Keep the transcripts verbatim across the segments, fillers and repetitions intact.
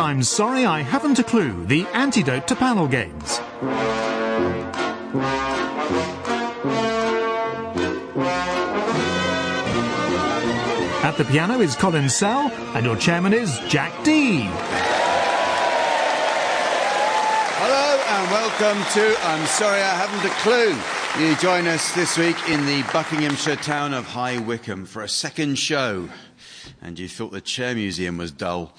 I'm Sorry I Haven't a Clue, the antidote to panel games. At the piano is Colin Sell, and your chairman is Jack Dee. Hello and welcome to I'm Sorry I Haven't a Clue. You join us this week in the Buckinghamshire town of High Wycombe for a second show. And you thought the Chair Museum was dull.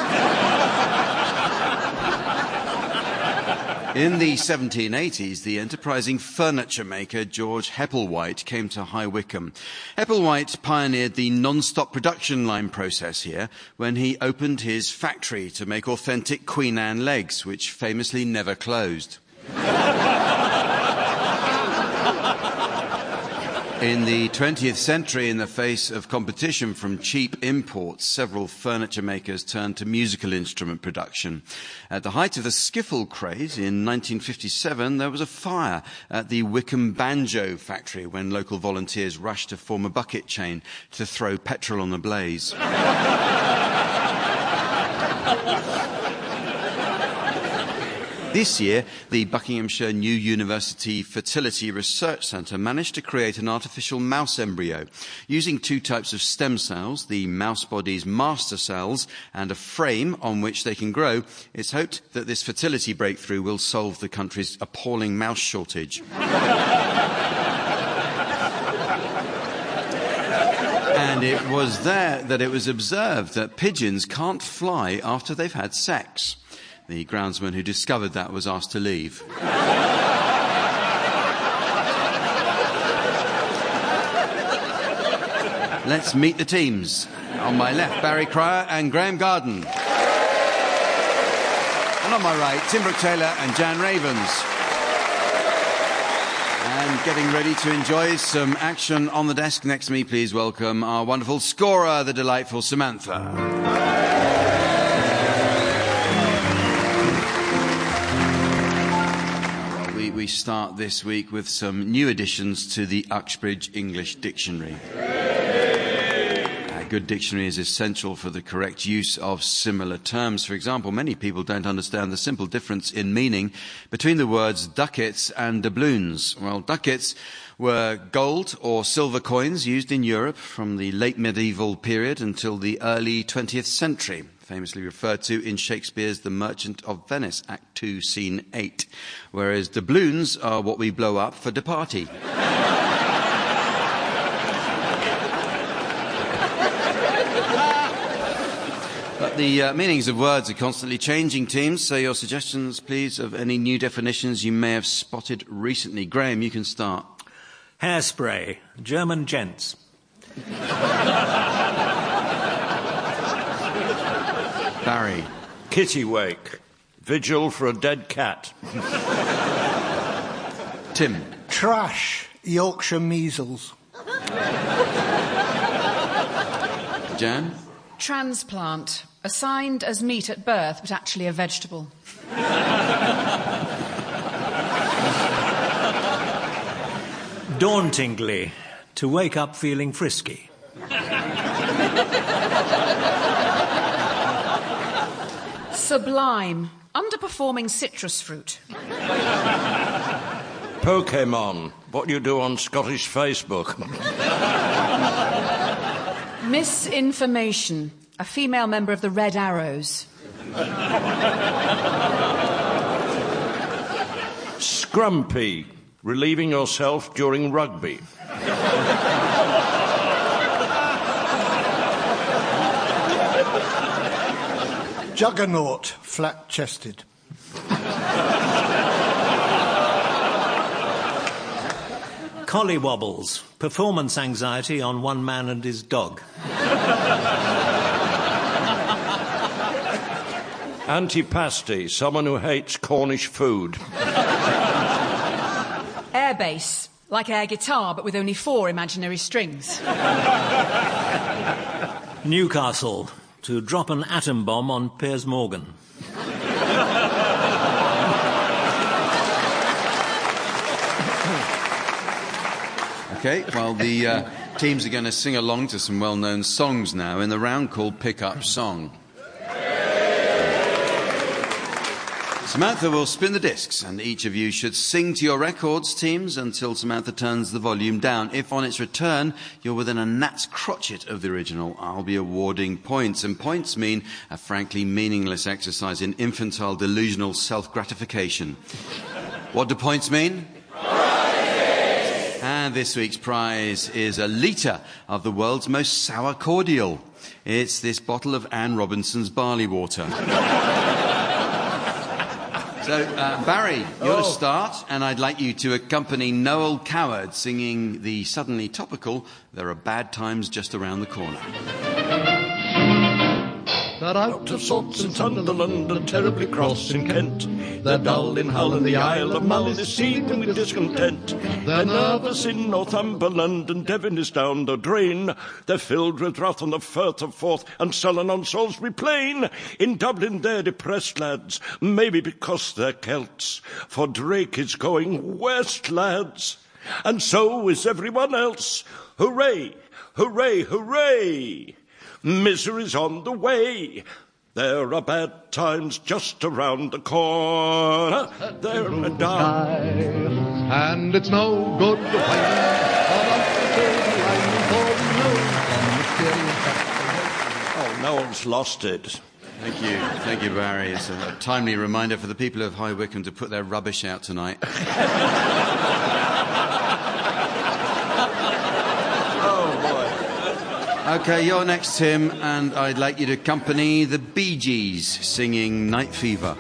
In the seventeen eighties, the enterprising furniture maker George Hepplewhite came to High Wycombe. Hepplewhite pioneered the non-stop production line process here when he opened his factory to make authentic Queen Anne legs, which famously never closed. In the twentieth century, in the face of competition from cheap imports, several furniture makers turned to musical instrument production. At the height of the skiffle craze in nineteen fifty-seven, there was a fire at the Wycombe Banjo factory when local volunteers rushed to form a bucket chain to throw petrol on the blaze. This year, the Buckinghamshire New University Fertility Research Centre managed to create an artificial mouse embryo. Using two types of stem cells, the mouse body's master cells, and a frame on which they can grow, it's hoped that this fertility breakthrough will solve the country's appalling mouse shortage. And it was there that it was observed that pigeons can't fly after they've had sex. The groundsman who discovered that was asked to leave. Let's meet the teams. On my left, Barry Cryer and Graham Garden. And on my right, Tim Brooke-Taylor and Jan Ravens. And getting ready to enjoy some action on the desk next to me, please welcome our wonderful scorer, the delightful Samantha. We start this week with some new additions to the Uxbridge English Dictionary. A good dictionary is essential for the correct use of similar terms. For example, many people don't understand the simple difference in meaning between the words ducats and doubloons. Well, ducats were gold or silver coins used in Europe from the late medieval period until the early twentieth century, famously referred to in Shakespeare's The Merchant of Venice, Act two, Scene eight, whereas doubloons are what we blow up for departy. But the uh, meanings of words are constantly changing, teams, so your suggestions, please, of any new definitions you may have spotted recently. Graham, you can start. Hairspray, German gents. Barry. Kittiwake, vigil for a dead cat. Tim. Trash, Yorkshire measles. Jan. Transplant, assigned as meat at birth but actually a vegetable. Dauntingly, to wake up feeling frisky. Sublime, underperforming citrus fruit. Pokemon, what you do on Scottish Facebook. Misinformation, a female member of the Red Arrows. Scrumpy, relieving yourself during rugby. Juggernaut, flat-chested. Collywobbles, performance anxiety on one man and his dog. Antipasti, someone who hates Cornish food. Airbase, like air guitar but with only four imaginary strings. Newcastle, to drop an atom bomb on Piers Morgan. Okay, well, the uh, teams are going to sing along to some well-known songs now in the round called Pick Up Song. Samantha will spin the discs, and each of you should sing to your records teams until Samantha turns the volume down. If on its return you're within a gnat's crotchet of the original, I'll be awarding points. And points mean a frankly meaningless exercise in infantile delusional self-gratification. What do points mean? Prizes! And this week's prize is a litre of the world's most sour cordial. It's this bottle of Anne Robinson's barley water. So, uh, Barry, you're oh. to start, and I'd like you to accompany Noel Coward singing the suddenly topical There Are Bad Times Just Around the Corner. They're out of sorts in Sunderland and terribly cross in Kent. They're dull in Hull and the Isle of Mull is seething with discontent. They're nervous in Northumberland and Devon is down the drain. They're filled with wrath on the Firth of Forth and sullen on Salisbury Plain. In Dublin they're depressed, lads, maybe because they're Celts. For Drake is going west, lads, and so is everyone else. Hooray, hooray, hooray! Misery's on the way. There are bad times just around the corner. There are dying, and it's no good to Oh, no one's lost it. Thank you. Thank you, Barry. It's a timely reminder for the people of High Wycombe to put their rubbish out tonight. Okay, you're next, Tim, and I'd like you to accompany the Bee Gees singing Night Fever.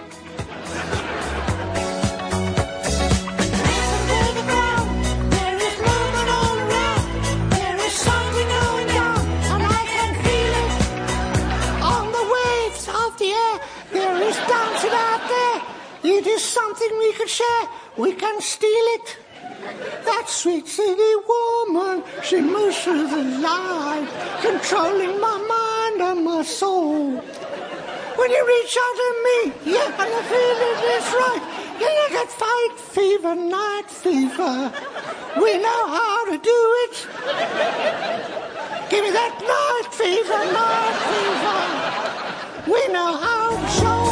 It is something we could share. We can steal it. That sweet city woman, she moves through the light, controlling my mind and my soul. When you reach out to me, yeah, and the feeling is right, you know that fight fever, night fever. We know how to do it. Give me that night fever, night fever. We know how to show.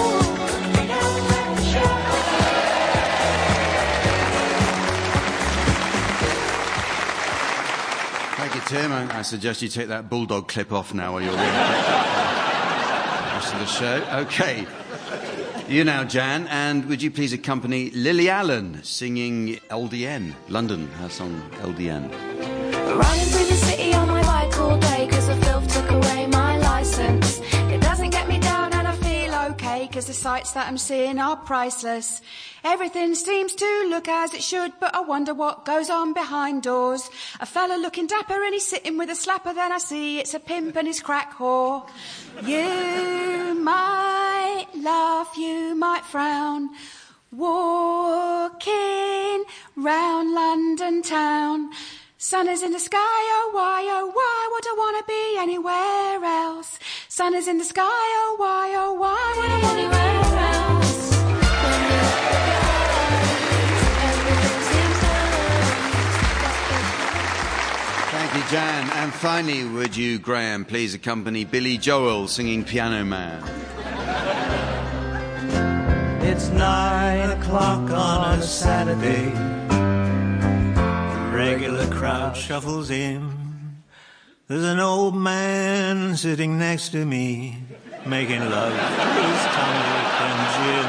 Thank you, Tim. I, I suggest you take that bulldog clip off now while you're reading the rest of the show. Okay. You now, Jan, and would you please accompany Lily Allen singing L D N, London, her song L D N. Running through the city on my bike all day cause the filth took away my licence. It doesn't get me down and I feel okay cause the sights that I'm seeing are priceless. Everything seems to look as it should, but I wonder what goes on behind doors. A fella looking dapper and he's sitting with a slapper, then I see it's a pimp and his crack whore. You might laugh, you might frown, walking round London town. Sun is in the sky, oh why, oh why would I want to be anywhere else? Sun is in the sky, oh why, oh why would I want anywhere else? Thank you, Jan. And finally, would you, Graham, please accompany Billy Joel singing Piano Man? It's nine o'clock on a Saturday. The regular crowd shuffles in. There's an old man sitting next to me, making love to his tonic and gin.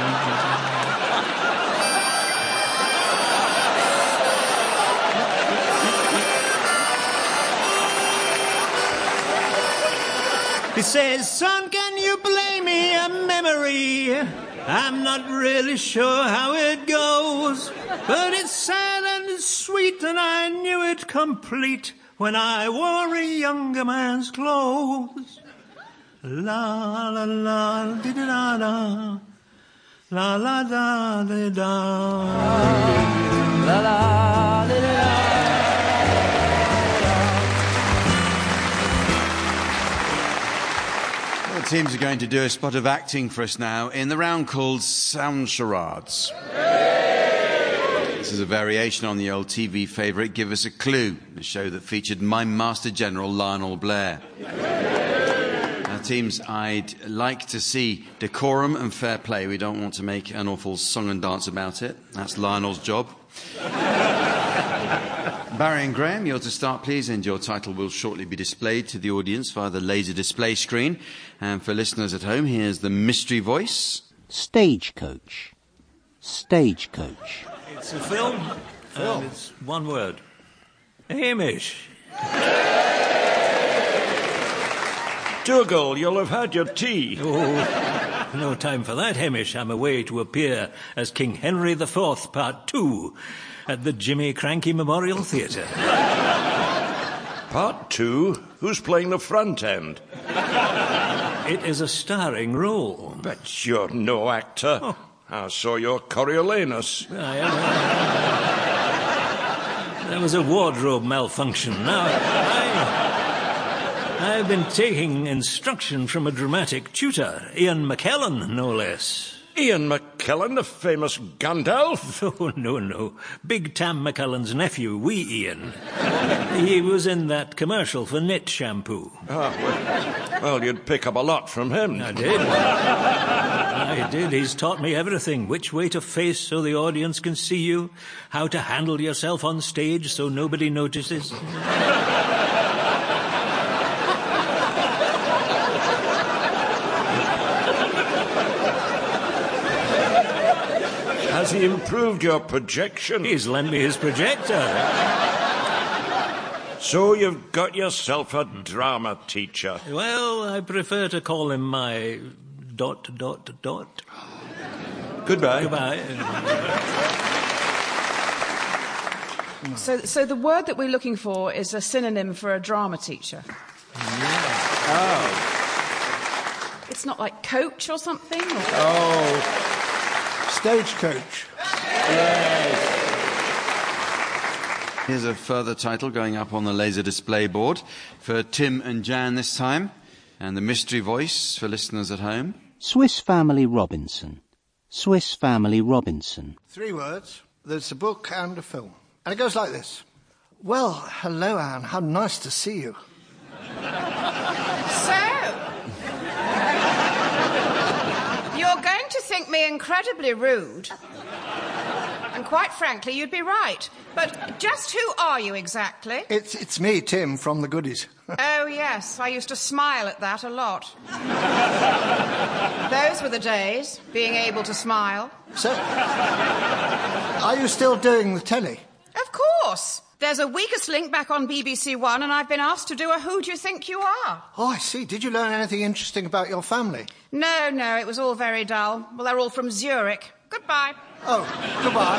He says, son, can you play me a memory? I'm not really sure how it goes, but it's sad and it's sweet, and I knew it complete when I wore a younger man's clothes. La la la di da da, la la da di da, la la di da. The teams are going to do a spot of acting for us now in the round called Sound Charades. This is a variation on the old T V favourite Give Us a Clue, the show that featured Mime Master General Lionel Blair. Now, teams, I'd like to see decorum and fair play. We don't want to make an awful song and dance about it. That's Lionel's job. Barry and Graham, you're to start, please, and your title will shortly be displayed to the audience via the laser display screen. And for listeners at home, here's the mystery voice. Stagecoach. Stagecoach. It's a film, film. And it's one word. Hamish. Dougal, you'll have had your tea. Oh, no time for that, Hamish. I'm away to appear as King Henry the Fourth, Part Two, at the Jimmy Cranky Memorial Theatre. Part Two? Who's playing the front end? It is a starring role. But you're no actor. Oh. I saw your Coriolanus. I, uh, there was a wardrobe malfunction. Now, I... I've been taking instruction from a dramatic tutor, Ian McKellen, no less. Ian McKellen, the famous Gandalf? Oh, no, no. Big Tam McKellen's nephew, wee Ian. He was in that commercial for Knit shampoo. Ah, well, well, you'd pick up a lot from him. I did. I did. He's taught me everything. Which way to face so the audience can see you. How to handle yourself on stage so nobody notices. Has he improved your projection? He's lent me his projector. So you've got yourself a drama teacher. Well, I prefer to call him my dot, dot, dot. Goodbye. Goodbye. So, so the word that we're looking for is a synonym for a drama teacher. Yeah. Oh. It's not like coach or something? Or... Oh... Stagecoach. Yes. Here's a further title going up on the laser display board for Tim and Jan this time. And the mystery voice for listeners at home. Swiss Family Robinson. Swiss Family Robinson. Three words. There's a book and a film. And it goes like this. Well, hello, Anne. How nice to see you. So... You're going to think me incredibly rude. And quite frankly, you'd be right. But just who are you exactly? It's it's me, Tim, from the Goodies. Oh, yes. I used to smile at that a lot. Those were the days, being able to smile. So, are you still doing the telly? Of course. There's a Weakest Link back on B B C One, and I've been asked to do a Who Do You Think You Are? Oh, I see. Did you learn anything interesting about your family? No, no, it was all very dull. Well, they're all from Zurich. Goodbye. Oh, goodbye.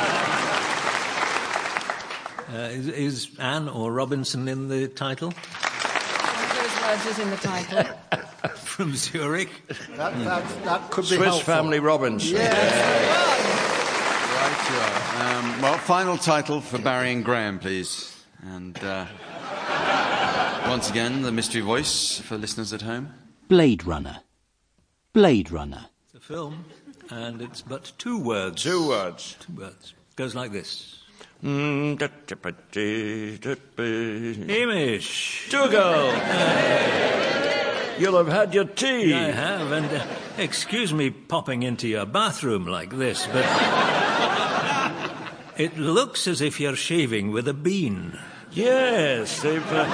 Uh, is, is Anne or Robinson in the title? One of those words is in the title. From Zurich? That, that, that could be Swiss helpful. Family Robinson. Yes. Right you are. Um, well, final title for Barry and Graham, please. And uh, once again, the mystery voice for listeners at home. Blade Runner. Blade Runner. It's a film, and it's but two words. Two words. Two words. Goes like this. Hamish. Dougal. You'll have had your tea. I have, and uh, excuse me popping into your bathroom like this, but it looks as if you're shaving with a bean. Yes, they've... Uh...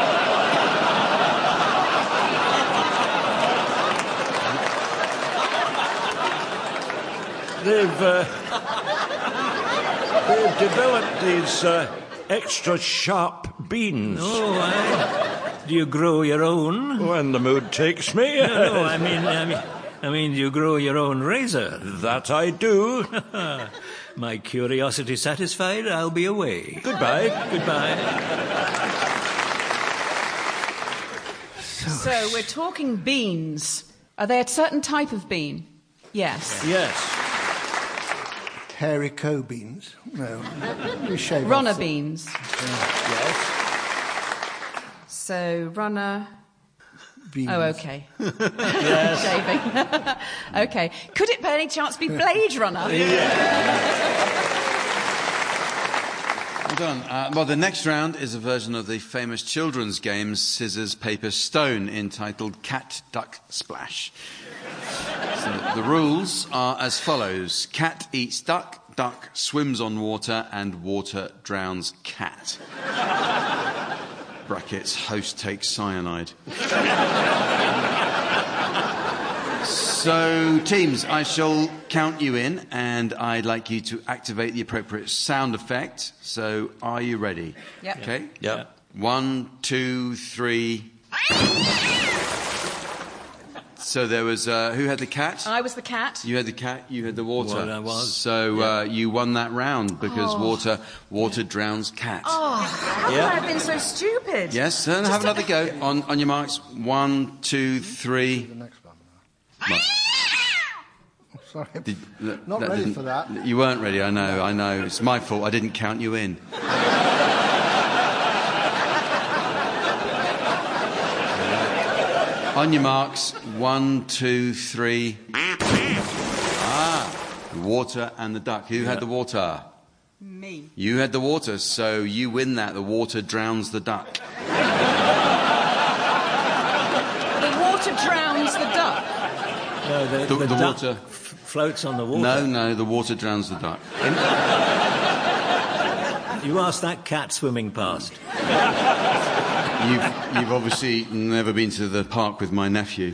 they've... Uh... they've developed these uh, extra sharp beans. Oh, I... Do you grow your own? When the mood takes me. No, no, I mean, I mean, I mean, do you grow your own razor? That I do. My curiosity satisfied, I'll be away. Goodbye. Goodbye. So we're talking beans. Are they a certain type of bean? Yes. Yes. Haricot beans? No. We shave Runner off the... beans. Yeah. Yes. So, runner... Beans. Oh, OK. Shaving. OK. Could it by any chance be Blade Runner? Yeah. Well done. Uh, well, the next round is a version of the famous children's game Scissors, Paper, Stone, entitled Cat, Duck, Splash. So the rules are as follows. Cat eats duck, duck swims on water, and water drowns cat. Brackets, host takes cyanide. So, teams, I shall count you in, and I'd like you to activate the appropriate sound effect. So, are you ready? Yep. Okay? Yep. One, two, three. So there was, uh, who had the cat? I was the cat. You had the cat, you had the water. Well, I was. So Yeah. uh, you won that round because Oh. water water drowns cat. Oh, how Yeah. could I have been so stupid? Yes, then have another go. On, on your marks. One, two, three. The next one. Right. Sorry. Did- that- Not that ready didn't- for that. You weren't ready, I know, I know. It's my fault, I didn't count you in. On your marks, one, two, three. Ah, the water and the duck. Who had the water? Me. You had the water, so you win that. The water drowns the duck. The water drowns the duck. No, the, The- the, the duck water- f- floats on the water. No, no, the water drowns the duck. You asked that cat swimming past. You've, you've obviously never been to the park with my nephew.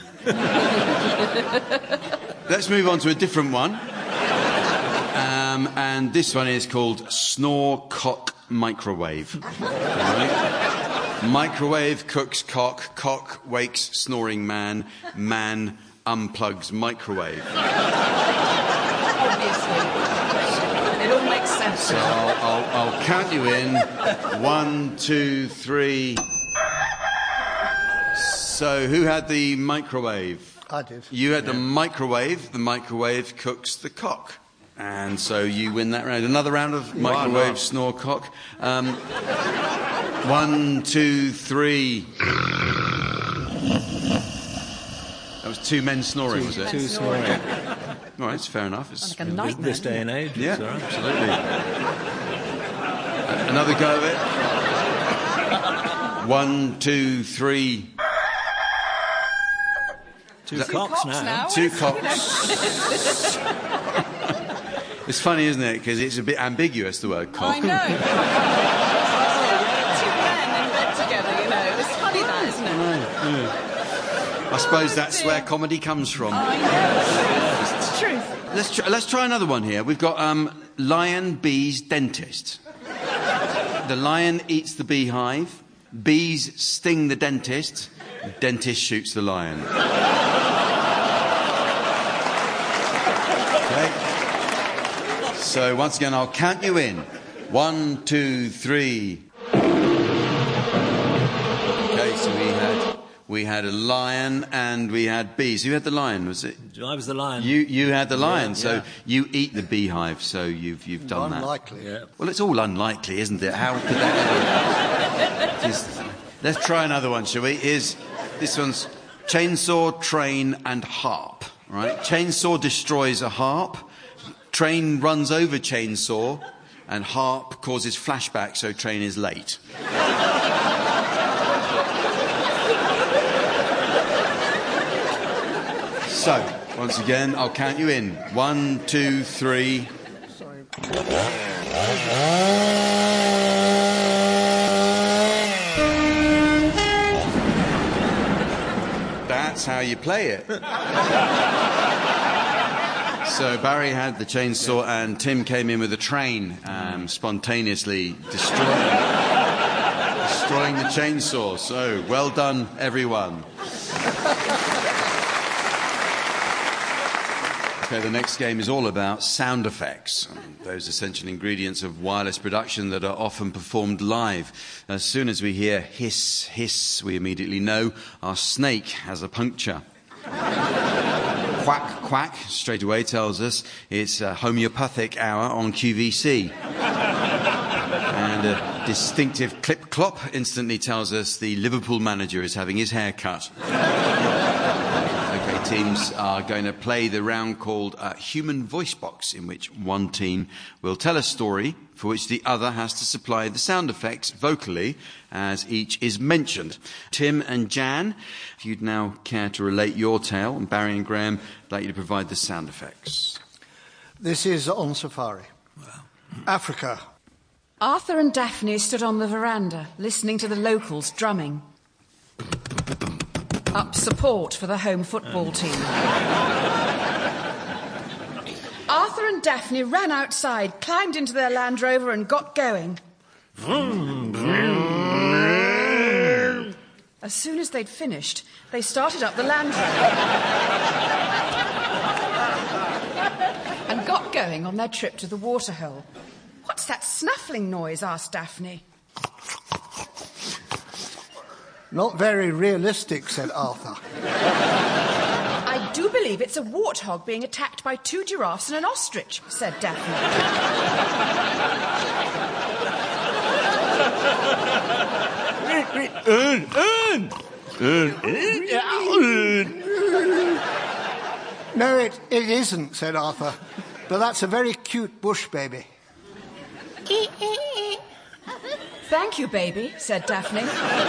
Let's move on to a different one. Um, and this one is called Snore Cock Microwave. Right? Microwave cooks cock, cock wakes snoring man, man unplugs microwave. Obviously. It all makes sense. So I'll, I'll, I'll count you in. One, two, three. So who had the microwave? I did. You had the microwave. The microwave cooks the cock. And so you win that round. Another round of microwave not? snore cock. Um, one, two, three. That was two men snoring, was it? Two snoring. All right, it's fair enough. It's Like a This, nightmare. this day and age. yeah, it's all right. absolutely. Uh, Another go of it. One, two, three. Two That- cocks, Cocks now. now. Two cocks. It's funny, isn't it? Because it's a bit ambiguous, the word cock. I know. Two men in bed together, you know. It's funny that, isn't it? I suppose that's where comedy comes from. I know. It's the truth. Let's try, let's try another one here. We've got um, lion, bees, dentist. The lion eats the beehive. Bees sting the dentist. Dentist shoots the lion. Okay. So once again, I'll count you in. One, two, three. Okay, so we had we had a lion and we had bees. Who had the lion? Was it? I was the lion. You you had the lion, Yeah, so yeah. you eat the beehive, so you've you've done that. Unlikely. Yeah. Well, it's all unlikely, isn't it? How could that ever? Just, let's try another one, shall we? Here's this one's chainsaw, train, and harp. Right? Chainsaw destroys a harp. Train runs over chainsaw, and harp causes flashback, so train is late. So, once again, I'll count you in. One, two, three. Sorry. That's how you play it. So Barry had the chainsaw and Tim came in with a train, um, spontaneously destroying, destroying the chainsaw. So well done, everyone. Okay, the next game is all about sound effects, those essential ingredients of wireless production that are often performed live. As soon as we hear hiss, hiss, we immediately know our snake has a puncture. Quack, quack, straight away tells us it's a homeopathic hour on Q V C. And a distinctive clip-clop instantly tells us the Liverpool manager is having his hair cut. Okay, teams are going to play the round called uh, Human Voice Box, in which one team will tell a story for which the other has to supply the sound effects vocally as each is mentioned. Tim and Jan, if you'd now care to relate your tale, and Barry and Graham, I'd like you to provide the sound effects. This is on safari. Wow. Africa. Arthur and Daphne stood on the veranda, listening to the locals drumming. Up support for the home football team. Arthur and Daphne ran outside, climbed into their Land Rover and got going. As soon as they'd finished, they started up the Land Rover and got going on their trip to the waterhole. "What's that snuffling noise?" asked Daphne. Not very realistic, said Arthur. "I do believe it's a warthog being attacked by two giraffes and an ostrich," said Daphne. No, it, it isn't, said Arthur. But that's a very cute bush baby. "Thank you, baby," said Daphne.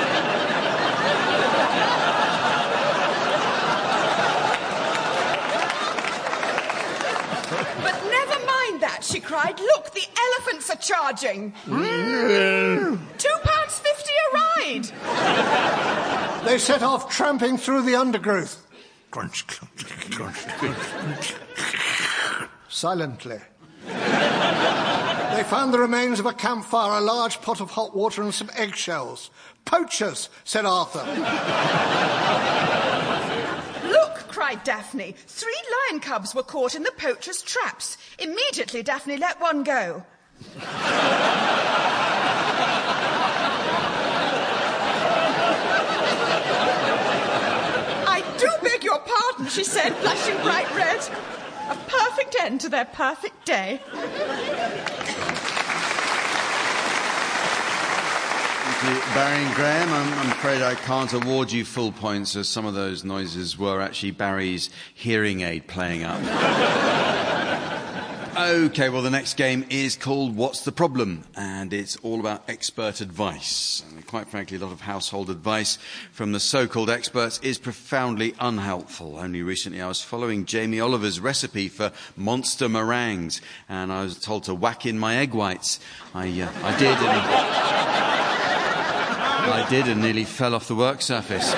"But never mind that," she cried. "Look, the elephants are charging. Two pounds fifty a ride." They set off tramping through the undergrowth. Crunch, crunch, crunch, crunch. Silently. They found the remains of a campfire, a large pot of hot water and some eggshells. "Poachers," said Arthur. "Look," cried Daphne. "Three lion cubs were caught in the poachers' traps." Immediately, Daphne let one go. "I do beg your pardon," she said, blushing bright red. A perfect end to their perfect day. Thank you, Barry and Graham. I'm, I'm afraid I can't award you full points, as some of those noises were actually Barry's hearing aid playing up. OK, well, the next game is called What's the Problem? And it's all about expert advice. And quite frankly, a lot of household advice from the so-called experts is profoundly unhelpful. Only recently I was following Jamie Oliver's recipe for monster meringues, and I was told to whack in my egg whites. I, uh, I did, and I did, and nearly fell off the work surface.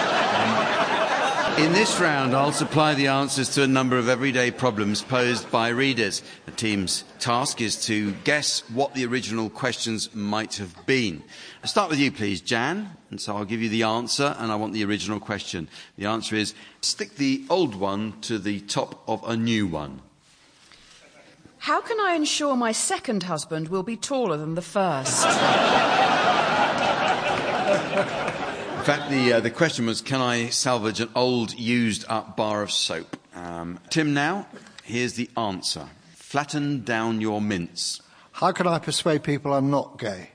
In this round, I'll supply the answers to a number of everyday problems posed by readers. The team's task is to guess what the original questions might have been. I'll start with you, please, Jan. And so I'll give you the answer, and I want the original question. The answer is, stick the old one to the top of a new one. How can I ensure my second husband will be taller than the first? In fact, the, uh, the question was, can I salvage an old, used-up bar of soap? Um, Tim, now, here's the answer. Flatten down your mince. How can I persuade people I'm not gay?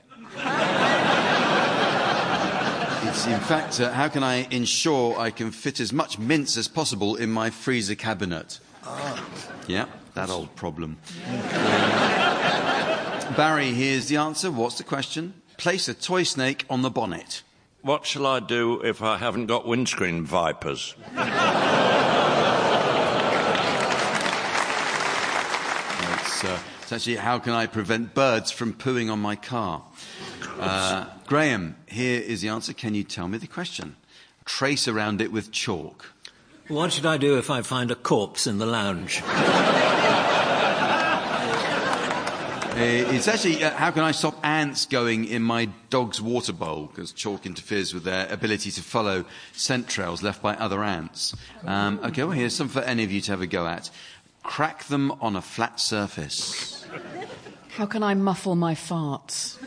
It's, in fact, uh, how can I ensure I can fit as much mince as possible in my freezer cabinet? Ah. Yeah, that old problem. Barry, here's the answer. What's the question? Place a toy snake on the bonnet. What shall I do if I haven't got windscreen vipers? It's, uh, it's actually, how can I prevent birds from pooing on my car? Uh, Graham, here is the answer. Can you tell me the question? Trace around it with chalk. What should I do if I find a corpse in the lounge? It's actually, uh, how can I stop ants going in my dog's water bowl? Because chalk interferes with their ability to follow scent trails left by other ants. Um, OK, well, here's some for any of you to have a go at. Crack them on a flat surface. How can I muffle my farts?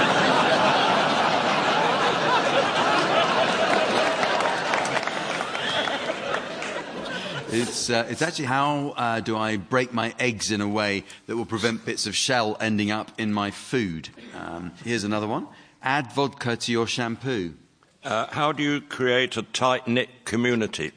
It's, uh, it's actually, how uh, do I break my eggs in a way that will prevent bits of shell ending up in my food? Um, here's another one. Add vodka to your shampoo. Uh, how do you create a tight-knit community?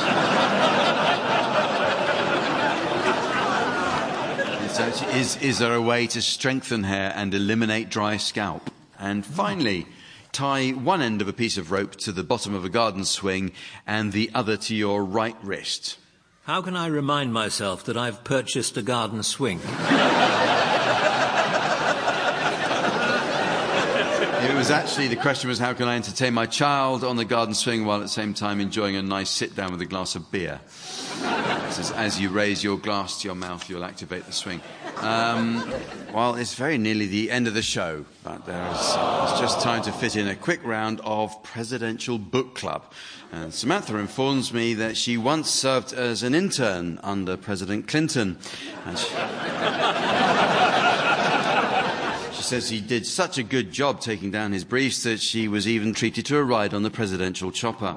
Is, is there a way to strengthen hair and eliminate dry scalp? And finally, tie one end of a piece of rope to the bottom of a garden swing and the other to your right wrist. How can I remind myself that I've purchased a garden swing? It was actually, the question was, how can I entertain my child on the garden swing while at the same time enjoying a nice sit-down with a glass of beer? It says, as you raise your glass to your mouth, you'll activate the swing. Um, well, it's very nearly the end of the show, but there's it's just time to fit in a quick round of Presidential Book Club. And Samantha informs me that she once served as an intern under President Clinton. And she... She says he did such a good job taking down his briefs that she was even treated to a ride on the presidential chopper.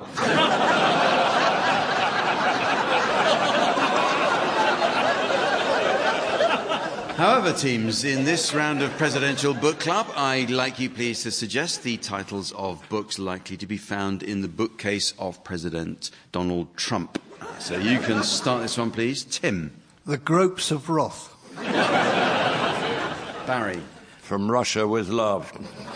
However, teams, in this round of Presidential Book Club, I'd like you please to suggest the titles of books likely to be found in the bookcase of President Donald Trump. So you can start this one, please. Tim. The Gropes of Wrath. Barry. From Russia with Love.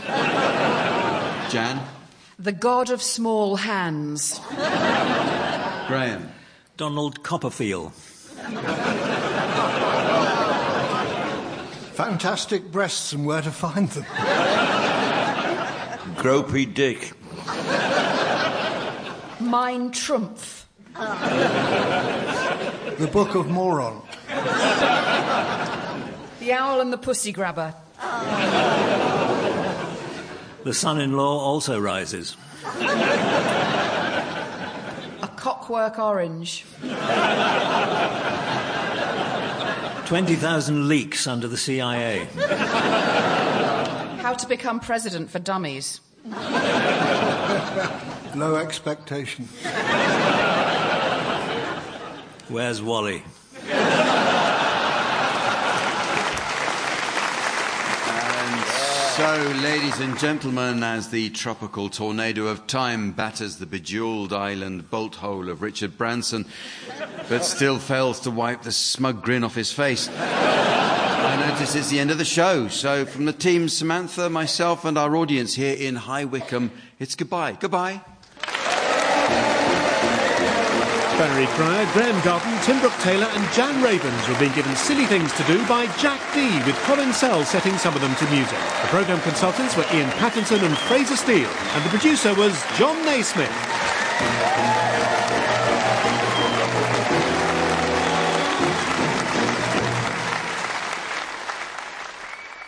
Jan. The God of Small Hands. Graham. Donald Copperfield. Fantastic Breasts and Where to Find Them. Gropey Dick. Mein Trumpf. The Book of Moron. The Owl and the Pussy Grabber. The son-in-law also rises. A Cockwork Orange. twenty thousand leaks under the C I A. How to Become President for Dummies. Low Expectations. Where's Wally? So, ladies and gentlemen, as the tropical tornado of time batters the bejewelled island bolt hole of Richard Branson, but still fails to wipe the smug grin off his face, I notice it's the end of the show. So, from the team, Samantha, myself, and our audience here in High Wycombe, it's goodbye. Goodbye. Barry Cryer, Graham Garden, Tim Brooke-Taylor and Jan Ravens were being given silly things to do by Jack Dee, with Colin Sell setting some of them to music. The programme consultants were Ian Pattinson and Fraser Steele, and the producer was John Naismith.